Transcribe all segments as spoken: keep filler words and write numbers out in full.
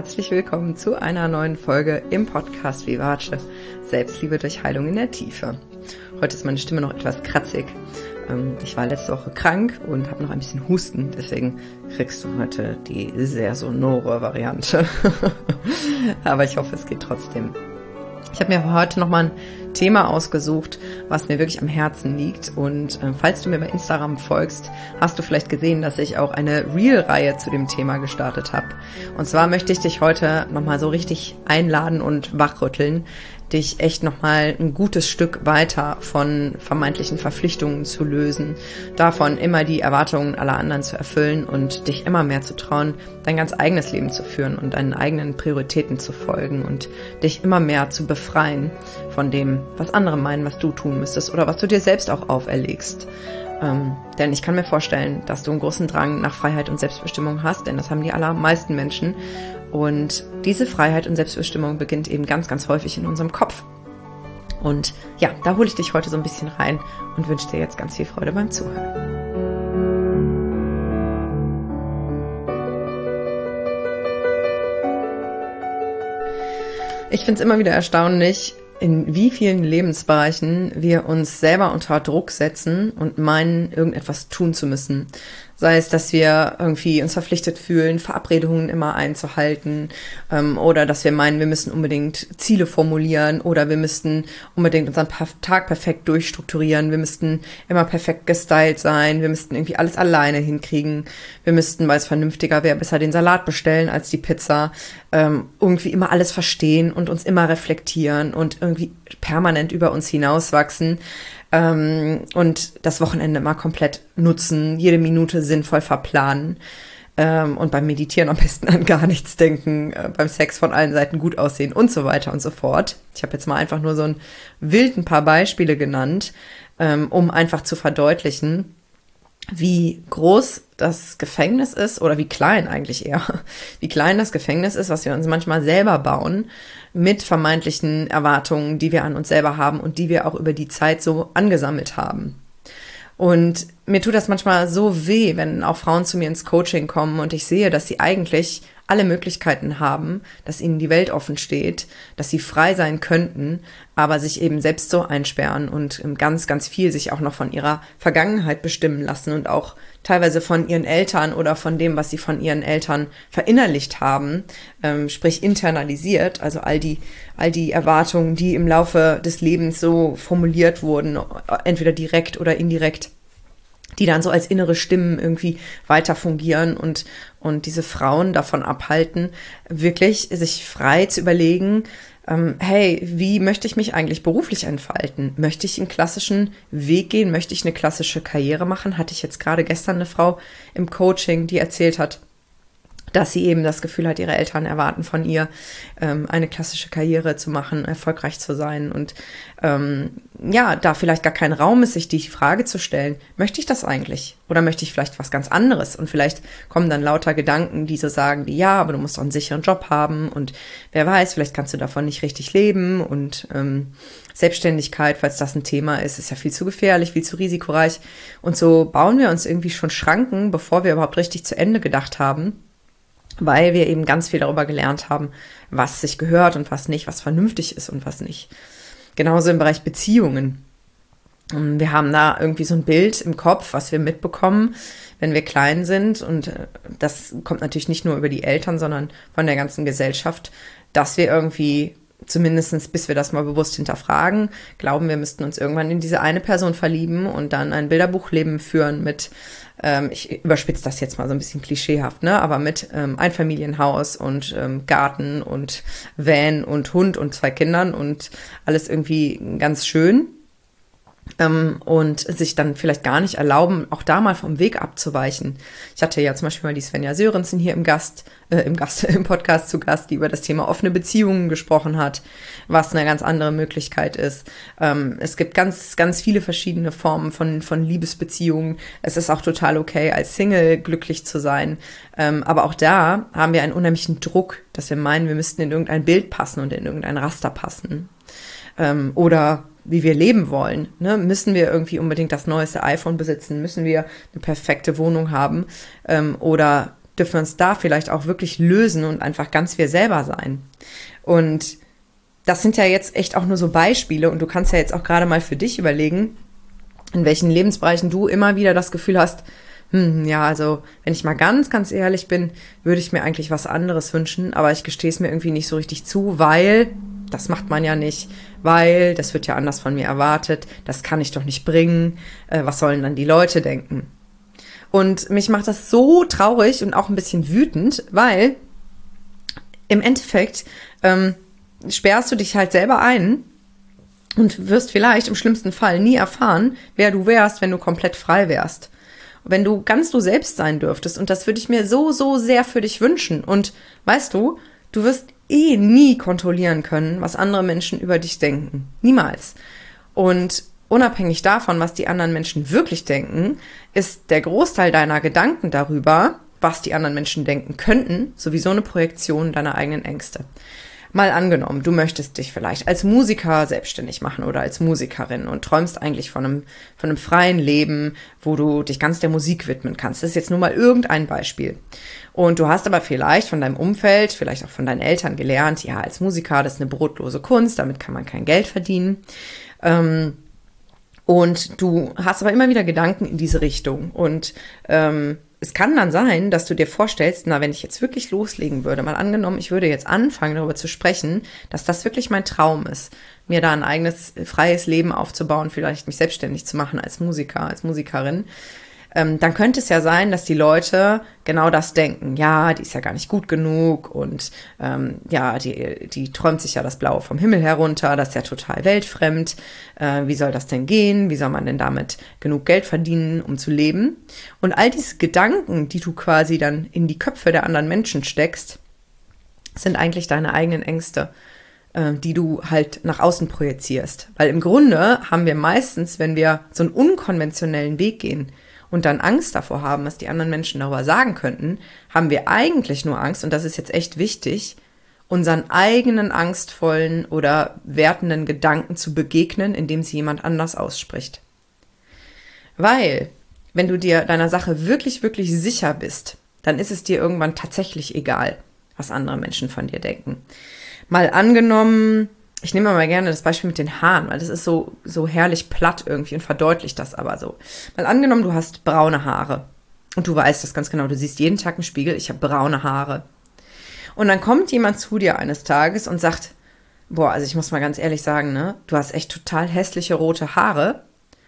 herzlich willkommen zu einer neuen Folge im Podcast Vivace, Selbstliebe durch Heilung in der Tiefe. Heute ist meine Stimme noch etwas kratzig. Ich war letzte Woche krank und habe noch ein bisschen Husten, deswegen kriegst du heute die sehr sonore Variante. Aber ich hoffe, es geht trotzdem. Ich habe mir heute nochmal ein Thema ausgesucht, was mir wirklich am Herzen liegt. Und äh, falls du mir bei Instagram folgst, hast du vielleicht gesehen, dass ich auch eine Reel-Reihe zu dem Thema gestartet habe. Und zwar möchte ich dich heute nochmal so richtig einladen und wachrütteln, dich echt nochmal ein gutes Stück weiter von vermeintlichen Verpflichtungen zu lösen, davon immer die Erwartungen aller anderen zu erfüllen und dich immer mehr zu trauen, dein ganz eigenes Leben zu führen und deinen eigenen Prioritäten zu folgen und dich immer mehr zu befreien von dem, was andere meinen, was du tun müsstest oder was du dir selbst auch auferlegst. Ähm, denn ich kann mir vorstellen, dass du einen großen Drang nach Freiheit und Selbstbestimmung hast, denn das haben die allermeisten Menschen. Und diese Freiheit und Selbstbestimmung beginnt eben ganz, ganz häufig in unserem Kopf. Und ja, da hole ich dich heute so ein bisschen rein und wünsche dir jetzt ganz viel Freude beim Zuhören. Ich finde es immer wieder erstaunlich, in wie vielen Lebensbereichen wir uns selber unter Druck setzen und meinen, irgendetwas tun zu müssen. Sei es, dass wir irgendwie uns verpflichtet fühlen, Verabredungen immer einzuhalten, ähm, oder dass wir meinen, wir müssen unbedingt Ziele formulieren oder wir müssten unbedingt unseren Tag perfekt durchstrukturieren, wir müssten immer perfekt gestylt sein, wir müssten irgendwie alles alleine hinkriegen, wir müssten, weil es vernünftiger wäre, besser den Salat bestellen als die Pizza, ähm, irgendwie immer alles verstehen und uns immer reflektieren und irgendwie permanent über uns hinauswachsen. Ähm, und das Wochenende mal komplett nutzen, jede Minute sinnvoll verplanen ähm, und beim Meditieren am besten an gar nichts denken, äh, beim Sex von allen Seiten gut aussehen und so weiter und so fort. Ich habe jetzt mal einfach nur so ein wild ein paar Beispiele genannt, ähm, um einfach zu verdeutlichen, wie groß das Gefängnis ist oder wie klein eigentlich eher, wie klein das Gefängnis ist, was wir uns manchmal selber bauen mit vermeintlichen Erwartungen, die wir an uns selber haben und die wir auch über die Zeit so angesammelt haben. Und mir tut das manchmal so weh, wenn auch Frauen zu mir ins Coaching kommen und ich sehe, dass sie eigentlich alle Möglichkeiten haben, dass ihnen die Welt offen steht, dass sie frei sein könnten, aber sich eben selbst so einsperren und ganz, ganz viel sich auch noch von ihrer Vergangenheit bestimmen lassen und auch teilweise von ihren Eltern oder von dem, was sie von ihren Eltern verinnerlicht haben, ähm, sprich internalisiert, also all die, all die Erwartungen, die im Laufe des Lebens so formuliert wurden, entweder direkt oder indirekt, die dann so als innere Stimmen irgendwie weiter fungieren und, und diese Frauen davon abhalten, wirklich sich frei zu überlegen, ähm, hey, wie möchte ich mich eigentlich beruflich entfalten? Möchte ich einen klassischen Weg gehen? Möchte ich eine klassische Karriere machen? Hatte ich jetzt gerade gestern eine Frau im Coaching, die erzählt hat, dass sie eben das Gefühl hat, ihre Eltern erwarten von ihr, ähm, eine klassische Karriere zu machen, erfolgreich zu sein und ähm, ja, da vielleicht gar kein Raum ist, sich die Frage zu stellen, möchte ich das eigentlich? Oder möchte ich vielleicht was ganz anderes? Und vielleicht kommen dann lauter Gedanken, die so sagen, wie ja, aber du musst doch einen sicheren Job haben und wer weiß, vielleicht kannst du davon nicht richtig leben und ähm, Selbstständigkeit, falls das ein Thema ist, ist ja viel zu gefährlich, viel zu risikoreich und so bauen wir uns irgendwie schon Schranken, bevor wir überhaupt richtig zu Ende gedacht haben, weil wir eben ganz viel darüber gelernt haben, was sich gehört und was nicht, was vernünftig ist und was nicht. Genauso im Bereich Beziehungen. Wir haben da irgendwie so ein Bild im Kopf, was wir mitbekommen, wenn wir klein sind. Und das kommt natürlich nicht nur über die Eltern, sondern von der ganzen Gesellschaft, dass wir irgendwie, zumindest bis wir das mal bewusst hinterfragen, glauben, wir müssten uns irgendwann in diese eine Person verlieben und dann ein Bilderbuchleben führen mit, ähm, ich überspitze das jetzt mal so ein bisschen klischeehaft, ne, aber mit ähm, Einfamilienhaus und ähm, Garten und Van und Hund und zwei Kindern und alles irgendwie ganz schön. Ähm, und sich dann vielleicht gar nicht erlauben, auch da mal vom Weg abzuweichen. Ich hatte ja zum Beispiel mal die Svenja Sörensen hier im Gast, äh, im Gast, im Podcast zu Gast, die über das Thema offene Beziehungen gesprochen hat, was eine ganz andere Möglichkeit ist. Ähm, es gibt ganz, ganz viele verschiedene Formen von, von Liebesbeziehungen. Es ist auch total okay, als Single glücklich zu sein. Ähm, aber auch da haben wir einen unheimlichen Druck, dass wir meinen, wir müssten in irgendein Bild passen und in irgendein Raster passen. Ähm, oder wie wir leben wollen. Ne? Müssen wir irgendwie unbedingt das neueste iPhone besitzen? Müssen wir eine perfekte Wohnung haben? Ähm, oder dürfen wir uns da vielleicht auch wirklich lösen und einfach ganz wir selber sein. Und das sind ja jetzt echt auch nur so Beispiele und du kannst ja jetzt auch gerade mal für dich überlegen, in welchen Lebensbereichen du immer wieder das Gefühl hast, hm, ja, also wenn ich mal ganz, ganz ehrlich bin, würde ich mir eigentlich was anderes wünschen, aber ich gestehe es mir irgendwie nicht so richtig zu, weil, das macht man ja nicht, weil das wird ja anders von mir erwartet, das kann ich doch nicht bringen, äh, was sollen dann die Leute denken? Und mich macht das so traurig und auch ein bisschen wütend, weil im Endeffekt ähm, sperrst du dich halt selber ein und wirst vielleicht im schlimmsten Fall nie erfahren, wer du wärst, wenn du komplett frei wärst. Wenn du ganz du selbst sein dürftest. Und das würde ich mir so, so sehr für dich wünschen. Und weißt du, du wirst eh nie kontrollieren können, was andere Menschen über dich denken. Niemals. Und unabhängig davon, was die anderen Menschen wirklich denken, ist der Großteil deiner Gedanken darüber, was die anderen Menschen denken könnten, sowieso eine Projektion deiner eigenen Ängste. Mal angenommen, du möchtest dich vielleicht als Musiker selbstständig machen oder als Musikerin und träumst eigentlich von einem, von einem freien Leben, wo du dich ganz der Musik widmen kannst. Das ist jetzt nur mal irgendein Beispiel. Und du hast aber vielleicht von deinem Umfeld, vielleicht auch von deinen Eltern gelernt, ja, als Musiker, das ist eine brotlose Kunst, damit kann man kein Geld verdienen. Ähm, und du hast aber immer wieder Gedanken in diese Richtung und ähm, es kann dann sein, dass du dir vorstellst, na, wenn ich jetzt wirklich loslegen würde, mal angenommen, ich würde jetzt anfangen, darüber zu sprechen, dass das wirklich mein Traum ist, mir da ein eigenes, freies Leben aufzubauen, vielleicht mich selbstständig zu machen als Musiker, als Musikerin, ähm, dann könnte es ja sein, dass die Leute genau das denken. Ja, die ist ja gar nicht gut genug und ähm, ja, die, die träumt sich ja das Blaue vom Himmel herunter, das ist ja total weltfremd. Äh, wie soll das denn gehen? Wie soll man denn damit genug Geld verdienen, um zu leben? Und all diese Gedanken, die du quasi dann in die Köpfe der anderen Menschen steckst, sind eigentlich deine eigenen Ängste, äh, die du halt nach außen projizierst. Weil im Grunde haben wir meistens, wenn wir so einen unkonventionellen Weg gehen, und dann Angst davor haben, was die anderen Menschen darüber sagen könnten, haben wir eigentlich nur Angst, und das ist jetzt echt wichtig, unseren eigenen angstvollen oder wertenden Gedanken zu begegnen, indem sie jemand anders ausspricht. Weil, wenn du dir deiner Sache wirklich, wirklich sicher bist, dann ist es dir irgendwann tatsächlich egal, was andere Menschen von dir denken. Mal angenommen, ich nehme mal gerne das Beispiel mit den Haaren, weil das ist so, so herrlich platt irgendwie und verdeutlicht das aber so. Mal angenommen, du hast braune Haare und du weißt das ganz genau, du siehst jeden Tag im Spiegel, ich habe braune Haare. Und dann kommt jemand zu dir eines Tages und sagt, boah, also ich muss mal ganz ehrlich sagen, ne, du hast echt total hässliche rote Haare.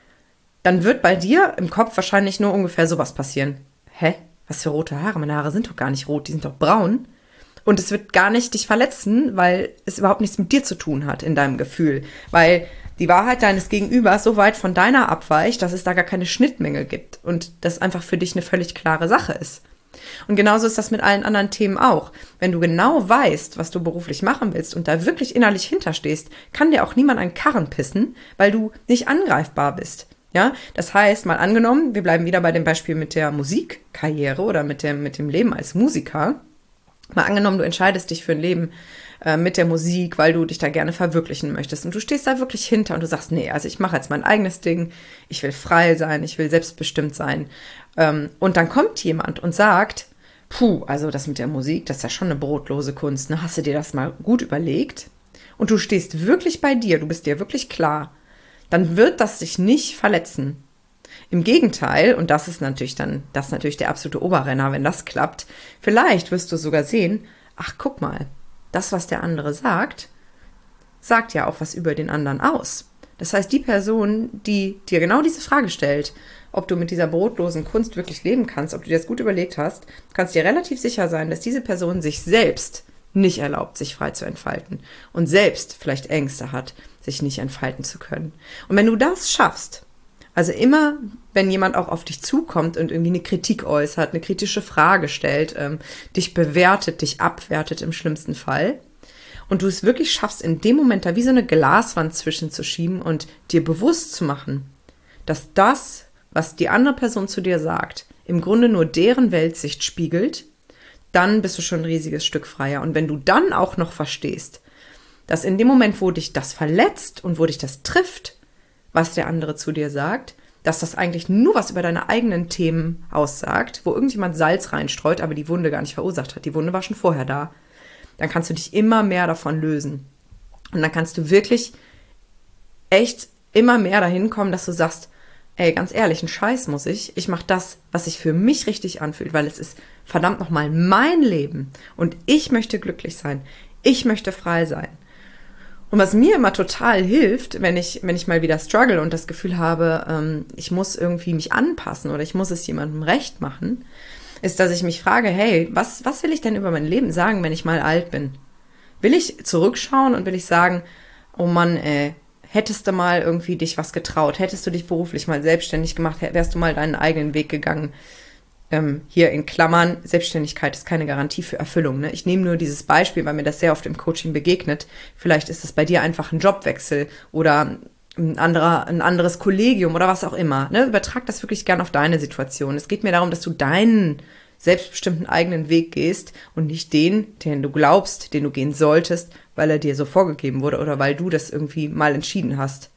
Dann wird bei dir im Kopf wahrscheinlich nur ungefähr sowas passieren. Hä? Was für rote Haare? Meine Haare sind doch gar nicht rot, die sind doch braun. Und es wird gar nicht dich verletzen, weil es überhaupt nichts mit dir zu tun hat in deinem Gefühl. Weil die Wahrheit deines Gegenübers so weit von deiner abweicht, dass es da gar keine Schnittmenge gibt. Und das einfach für dich eine völlig klare Sache ist. Und genauso ist das mit allen anderen Themen auch. Wenn du genau weißt, was du beruflich machen willst und da wirklich innerlich hinterstehst, kann dir auch niemand einen Karren pissen, weil du nicht angreifbar bist. Ja, das heißt, mal angenommen, wir bleiben wieder bei dem Beispiel mit der Musikkarriere oder mit dem, mit dem Leben als Musiker. Mal angenommen, du entscheidest dich für ein Leben äh, mit der Musik, weil du dich da gerne verwirklichen möchtest und du stehst da wirklich hinter und du sagst, nee, also ich mache jetzt mein eigenes Ding, ich will frei sein, ich will selbstbestimmt sein. Ähm, und dann kommt jemand und sagt, puh, also das mit der Musik, das ist ja schon eine brotlose Kunst, ne? Hast du dir das mal gut überlegt? Und du stehst wirklich bei dir, du bist dir wirklich klar, dann wird das dich nicht verletzen. Im Gegenteil, und das ist natürlich dann, das ist natürlich der absolute Oberrenner, wenn das klappt, vielleicht wirst du sogar sehen, ach guck mal, das, was der andere sagt, sagt ja auch was über den anderen aus. Das heißt, die Person, die dir genau diese Frage stellt, ob du mit dieser brotlosen Kunst wirklich leben kannst, ob du dir das gut überlegt hast, kannst dir relativ sicher sein, dass diese Person sich selbst nicht erlaubt, sich frei zu entfalten und selbst vielleicht Ängste hat, sich nicht entfalten zu können. Und wenn du das schaffst, also immer, wenn jemand auch auf dich zukommt und irgendwie eine Kritik äußert, eine kritische Frage stellt, ähm, dich bewertet, dich abwertet im schlimmsten Fall und du es wirklich schaffst, in dem Moment da wie so eine Glaswand zwischenzuschieben und dir bewusst zu machen, dass das, was die andere Person zu dir sagt, im Grunde nur deren Weltsicht spiegelt, dann bist du schon ein riesiges Stück freier. Und wenn du dann auch noch verstehst, dass in dem Moment, wo dich das verletzt und wo dich das trifft, was der andere zu dir sagt, dass das eigentlich nur was über deine eigenen Themen aussagt, wo irgendjemand Salz reinstreut, aber die Wunde gar nicht verursacht hat. Die Wunde war schon vorher da. Dann kannst du dich immer mehr davon lösen. Und dann kannst du wirklich echt immer mehr dahin kommen, dass du sagst, ey, ganz ehrlich, einen Scheiß muss ich. Ich mache das, was sich für mich richtig anfühlt, weil es ist verdammt nochmal mein Leben. Und ich möchte glücklich sein. Ich möchte frei sein. Und was mir immer total hilft, wenn ich, wenn ich mal wieder struggle und das Gefühl habe, ähm, ich muss irgendwie mich anpassen oder ich muss es jemandem recht machen, ist, dass ich mich frage, hey, was, was will ich denn über mein Leben sagen, wenn ich mal alt bin? Will ich zurückschauen und will ich sagen, oh Mann, ey, hättest du mal irgendwie dich was getraut, hättest du dich beruflich mal selbstständig gemacht, wärst du mal deinen eigenen Weg gegangen. Ähm, hier in Klammern, Selbstständigkeit ist keine Garantie für Erfüllung. Ne? Ich nehme nur dieses Beispiel, weil mir das sehr oft im Coaching begegnet. Vielleicht ist es bei dir einfach ein Jobwechsel oder ein, anderer, ein anderes Kollegium oder was auch immer. Ne? Übertrag das wirklich gern auf deine Situation. Es geht mir darum, dass du deinen selbstbestimmten eigenen Weg gehst und nicht den, den du glaubst, den du gehen solltest, weil er dir so vorgegeben wurde oder weil du das irgendwie mal entschieden hast.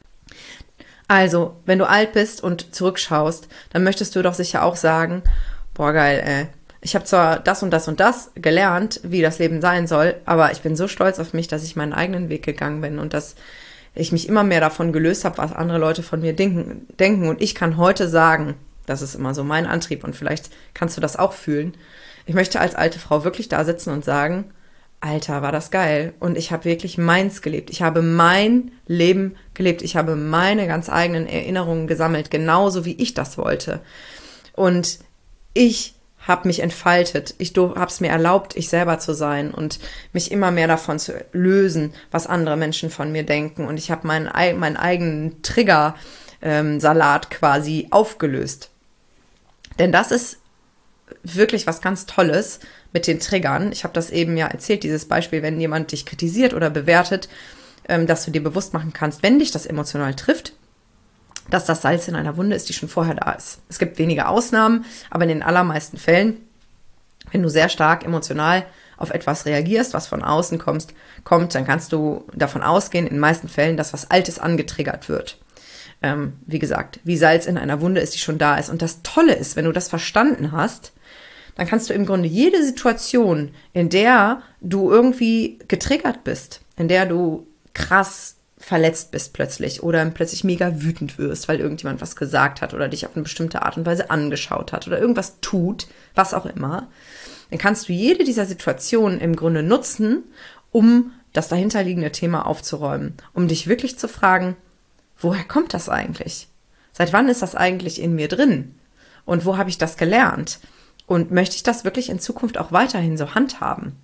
Also, wenn du alt bist und zurückschaust, dann möchtest du doch sicher auch sagen, boah, geil, ey. Ich habe zwar das und das und das gelernt, wie das Leben sein soll, aber ich bin so stolz auf mich, dass ich meinen eigenen Weg gegangen bin und dass ich mich immer mehr davon gelöst habe, was andere Leute von mir denken, denken. Und ich kann heute sagen, das ist immer so mein Antrieb und vielleicht kannst du das auch fühlen, ich möchte als alte Frau wirklich da sitzen und sagen, Alter, war das geil. Und ich habe wirklich meins gelebt. Ich habe mein Leben gelebt. Ich habe meine ganz eigenen Erinnerungen gesammelt, genauso wie ich das wollte. Und ich habe mich entfaltet. Ich habe es mir erlaubt, ich selber zu sein und mich immer mehr davon zu lösen, was andere Menschen von mir denken. Und ich habe meinen, meinen eigenen Trigger-Salat quasi aufgelöst. Denn das ist wirklich was ganz Tolles mit den Triggern. Ich habe das eben ja erzählt, dieses Beispiel, wenn jemand dich kritisiert oder bewertet, ähm, dass du dir bewusst machen kannst, wenn dich das emotional trifft, dass das Salz in einer Wunde ist, die schon vorher da ist. Es gibt wenige Ausnahmen, aber in den allermeisten Fällen, wenn du sehr stark emotional auf etwas reagierst, was von außen kommst, kommt, dann kannst du davon ausgehen, in den meisten Fällen, dass was Altes angetriggert wird. Ähm, wie gesagt, wie Salz in einer Wunde ist, die schon da ist. Und das Tolle ist, wenn du das verstanden hast, dann kannst du im Grunde jede Situation, in der du irgendwie getriggert bist, in der du krass verletzt bist plötzlich oder plötzlich mega wütend wirst, weil irgendjemand was gesagt hat oder dich auf eine bestimmte Art und Weise angeschaut hat oder irgendwas tut, was auch immer, dann kannst du jede dieser Situationen im Grunde nutzen, um das dahinterliegende Thema aufzuräumen, um dich wirklich zu fragen, woher kommt das eigentlich? Seit wann ist das eigentlich in mir drin? Und wo habe ich das gelernt? Und möchte ich das wirklich in Zukunft auch weiterhin so handhaben?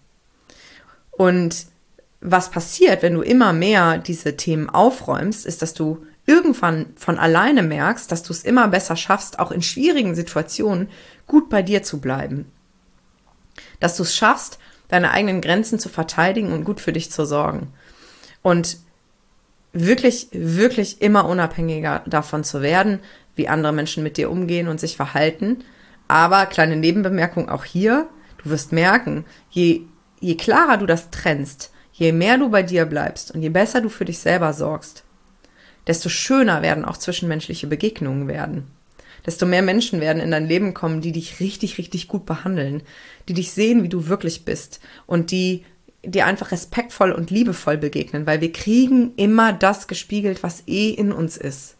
Und was passiert, wenn du immer mehr diese Themen aufräumst, ist, dass du irgendwann von alleine merkst, dass du es immer besser schaffst, auch in schwierigen Situationen gut bei dir zu bleiben. Dass du es schaffst, deine eigenen Grenzen zu verteidigen und gut für dich zu sorgen. Und wirklich, wirklich immer unabhängiger davon zu werden, wie andere Menschen mit dir umgehen und sich verhalten. Aber, kleine Nebenbemerkung auch hier, du wirst merken, je, je klarer du das trennst, je mehr du bei dir bleibst und je besser du für dich selber sorgst, desto schöner werden auch zwischenmenschliche Begegnungen werden. Desto mehr Menschen werden in dein Leben kommen, die dich richtig, richtig gut behandeln, die dich sehen, wie du wirklich bist und die dir einfach respektvoll und liebevoll begegnen, weil wir kriegen immer das gespiegelt, was eh in uns ist.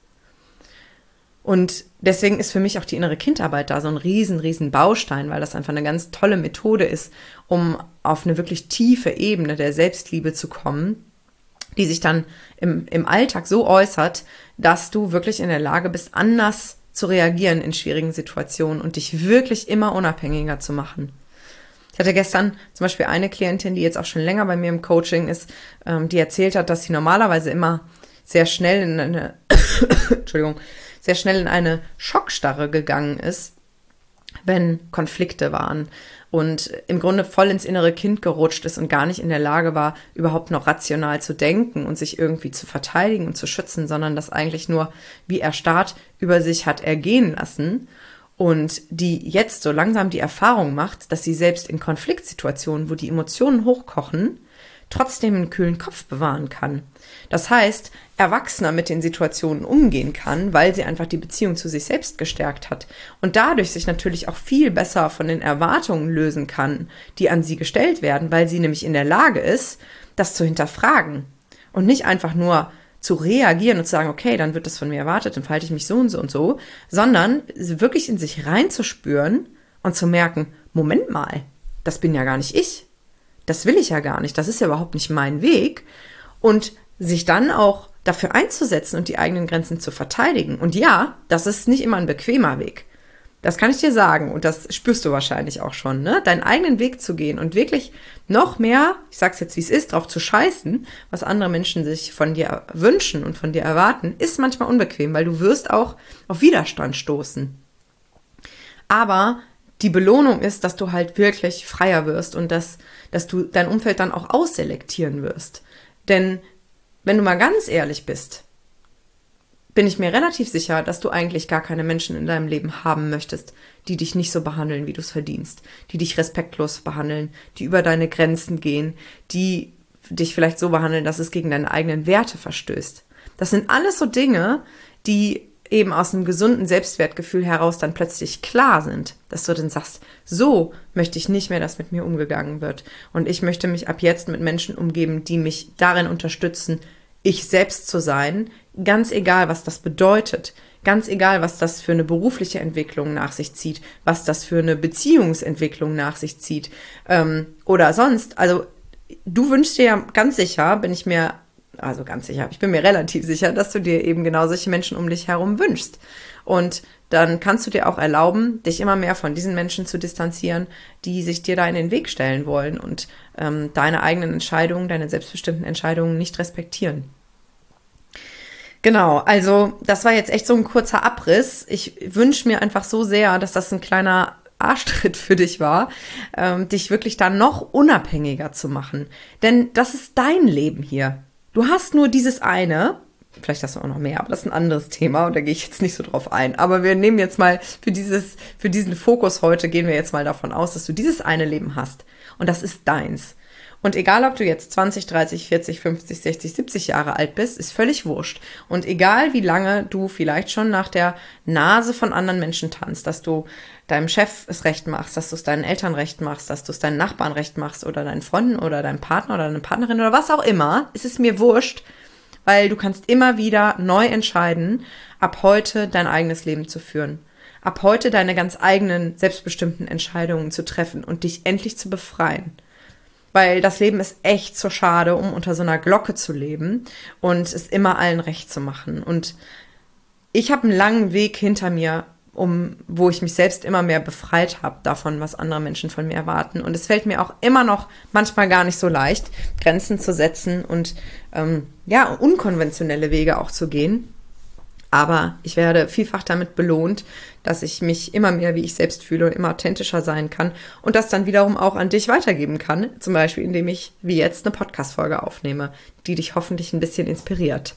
Und deswegen ist für mich auch die innere Kindarbeit da so ein riesen, riesen Baustein, weil das einfach eine ganz tolle Methode ist, um auf eine wirklich tiefe Ebene der Selbstliebe zu kommen, die sich dann im, im Alltag so äußert, dass du wirklich in der Lage bist, anders zu reagieren in schwierigen Situationen und dich wirklich immer unabhängiger zu machen. Ich hatte gestern zum Beispiel eine Klientin, die jetzt auch schon länger bei mir im Coaching ist, ähm, die erzählt hat, dass sie normalerweise immer sehr schnell in eine, Entschuldigung, sehr schnell in eine Schockstarre gegangen ist, wenn Konflikte waren und im Grunde voll ins innere Kind gerutscht ist und gar nicht in der Lage war, überhaupt noch rational zu denken und sich irgendwie zu verteidigen und zu schützen, sondern das eigentlich nur wie erstarrt über sich hat ergehen lassen und die jetzt so langsam die Erfahrung macht, dass sie selbst in Konfliktsituationen, wo die Emotionen hochkochen, trotzdem einen kühlen Kopf bewahren kann. Das heißt, erwachsener mit den Situationen umgehen kann, weil sie einfach die Beziehung zu sich selbst gestärkt hat und dadurch sich natürlich auch viel besser von den Erwartungen lösen kann, die an sie gestellt werden, weil sie nämlich in der Lage ist, das zu hinterfragen und nicht einfach nur zu reagieren und zu sagen, okay, dann wird das von mir erwartet, dann verhalte ich mich so und so und so, sondern wirklich in sich reinzuspüren und zu merken, Moment mal, das bin ja gar nicht ich. Das will ich ja gar nicht. Das ist ja überhaupt nicht mein Weg. Und sich dann auch dafür einzusetzen und die eigenen Grenzen zu verteidigen. Und ja, das ist nicht immer ein bequemer Weg. Das kann ich dir sagen. Und das spürst du wahrscheinlich auch schon, ne? Deinen eigenen Weg zu gehen und wirklich noch mehr, ich sag's jetzt wie es ist, drauf zu scheißen, was andere Menschen sich von dir wünschen und von dir erwarten, ist manchmal unbequem, weil du wirst auch auf Widerstand stoßen. Aber die Belohnung ist, dass du halt wirklich freier wirst und dass, dass du dein Umfeld dann auch ausselektieren wirst. Denn wenn du mal ganz ehrlich bist, bin ich mir relativ sicher, dass du eigentlich gar keine Menschen in deinem Leben haben möchtest, die dich nicht so behandeln, wie du es verdienst, die dich respektlos behandeln, die über deine Grenzen gehen, die dich vielleicht so behandeln, dass es gegen deine eigenen Werte verstößt. Das sind alles so Dinge, die eben aus einem gesunden Selbstwertgefühl heraus dann plötzlich klar sind, dass du dann sagst, so möchte ich nicht mehr, dass mit mir umgegangen wird. Und ich möchte mich ab jetzt mit Menschen umgeben, die mich darin unterstützen, ich selbst zu sein, ganz egal, was das bedeutet, ganz egal, was das für eine berufliche Entwicklung nach sich zieht, was das für eine Beziehungsentwicklung nach sich zieht ähm, oder sonst. Also du wünschst dir ja ganz sicher, bin ich mir Also ganz sicher, ich bin mir relativ sicher, dass du dir eben genau solche Menschen um dich herum wünschst. Und dann kannst du dir auch erlauben, dich immer mehr von diesen Menschen zu distanzieren, die sich dir da in den Weg stellen wollen und ähm, deine eigenen Entscheidungen, deine selbstbestimmten Entscheidungen nicht respektieren. Genau, also das war jetzt echt so ein kurzer Abriss. Ich wünsche mir einfach so sehr, dass das ein kleiner Arschtritt für dich war, ähm, dich wirklich da noch unabhängiger zu machen. Denn das ist dein Leben hier. Du hast nur dieses eine, vielleicht hast du auch noch mehr, aber das ist ein anderes Thema und da gehe ich jetzt nicht so drauf ein. Aber wir nehmen jetzt mal für dieses, für diesen Fokus heute, gehen wir jetzt mal davon aus, dass du dieses eine Leben hast und das ist deins. Und egal, ob du jetzt zwanzig, dreißig, vierzig, fünfzig, sechzig, siebzig Jahre alt bist, ist völlig wurscht. Und egal, wie lange du vielleicht schon nach der Nase von anderen Menschen tanzt, dass du deinem Chef es recht machst, dass du es deinen Eltern recht machst, dass du es deinen Nachbarn recht machst oder deinen Freunden oder deinem Partner oder deiner Partnerin oder was auch immer, ist es mir wurscht, weil du kannst immer wieder neu entscheiden, ab heute dein eigenes Leben zu führen. Ab heute deine ganz eigenen, selbstbestimmten Entscheidungen zu treffen und dich endlich zu befreien. Weil das Leben ist echt so schade, um unter so einer Glocke zu leben und es immer allen recht zu machen. Und ich habe einen langen Weg hinter mir, um, wo ich mich selbst immer mehr befreit habe davon, was andere Menschen von mir erwarten. Und es fällt mir auch immer noch manchmal gar nicht so leicht, Grenzen zu setzen und ähm, ja, unkonventionelle Wege auch zu gehen. Aber ich werde vielfach damit belohnt, dass ich mich immer mehr wie ich selbst fühle und immer authentischer sein kann und das dann wiederum auch an dich weitergeben kann, zum Beispiel indem ich wie jetzt eine Podcast-Folge aufnehme, die dich hoffentlich ein bisschen inspiriert.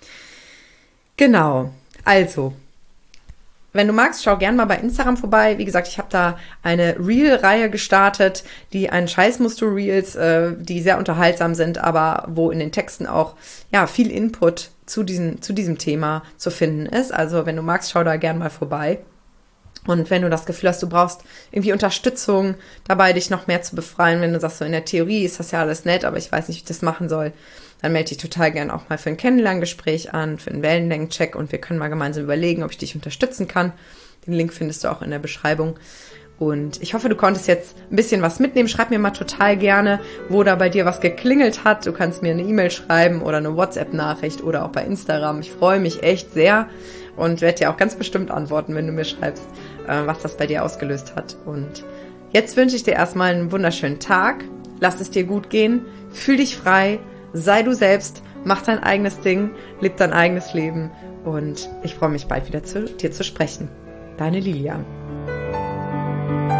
Genau, also, wenn du magst, schau gern mal bei Instagram vorbei. Wie gesagt, ich habe da eine Reel-Reihe gestartet, die ein Scheißmuster-Reels, äh, die sehr unterhaltsam sind, aber wo in den Texten auch ja viel Input zu diesem, zu diesem Thema zu finden ist. Also wenn du magst, schau da gern mal vorbei. Und wenn du das Gefühl hast, du brauchst irgendwie Unterstützung dabei, dich noch mehr zu befreien, wenn du sagst, so in der Theorie ist das ja alles nett, aber ich weiß nicht, wie ich das machen soll, dann melde dich total gern auch mal für ein Kennenlerngespräch an, für einen Wellenlängencheck und wir können mal gemeinsam überlegen, ob ich dich unterstützen kann. Den Link findest du auch in der Beschreibung. Und ich hoffe, du konntest jetzt ein bisschen was mitnehmen. Schreib mir mal total gerne, wo da bei dir was geklingelt hat. Du kannst mir eine E-Mail schreiben oder eine WhatsApp-Nachricht oder auch bei Instagram. Ich freue mich echt sehr und werde dir auch ganz bestimmt antworten, wenn du mir schreibst, was das bei dir ausgelöst hat. Und jetzt wünsche ich dir erstmal einen wunderschönen Tag. Lass es dir gut gehen. Fühl dich frei. Sei du selbst. Mach dein eigenes Ding. Leb dein eigenes Leben. Und ich freue mich bald wieder zu dir zu sprechen. Deine Lilia.